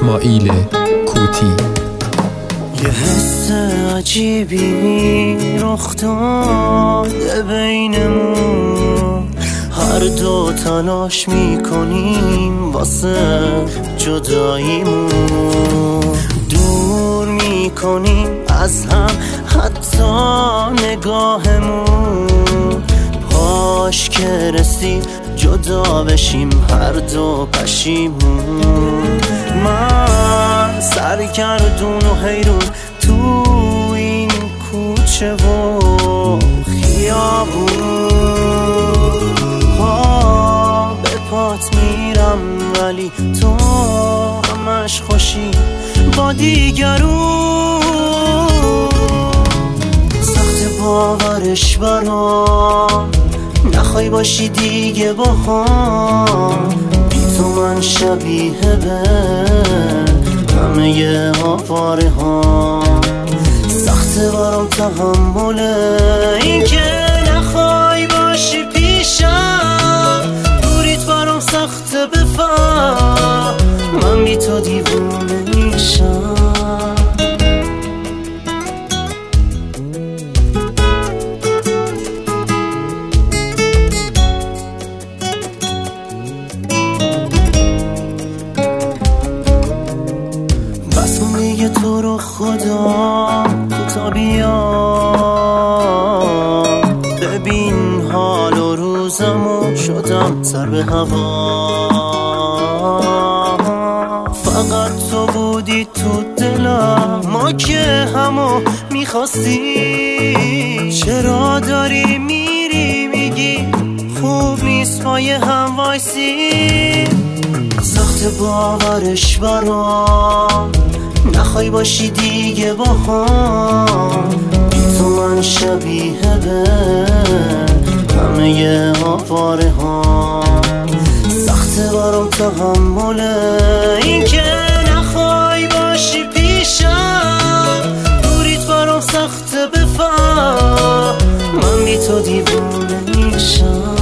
اسماعیل کوتی. یه حس عجیبی رخ داده بینمون، هر دو تلاش میکنیم واسه جداییمون، دور میکنیم از هم حتی نگاهمون، پاش که رسید جدا بشیم هر دو پشیمون. من سرگردون و حیرون تو این کوچه و خیابون، پا به پات میرم ولی تو همش خوشی با دیگرون. سخت باورش برام نخوای باشی دیگه با هم، بی تو من شبیه به همه آواره ها. سخت برام تحمل این که نخوای باشی پیشم، دوریت برام سخت بفهم من بی تو دیوونه میشم. دیگه تو رو خدا کوتا بیا، ببین حال و روزمو شدم سر به هوا. فقط تو بودی تو دلم، ما که همو میخواستی. چرا داری میری میگی خوب نیست ما یه هم وایسی؟ سخت باورش برام نخوای باشی دیگه با هم، بی تو من شبیه به همه آواره ها. سخت برام تحمل این که نخوای باشی پیشم، دوریت برام سخت بفهم من بی تو دیوونه میشم.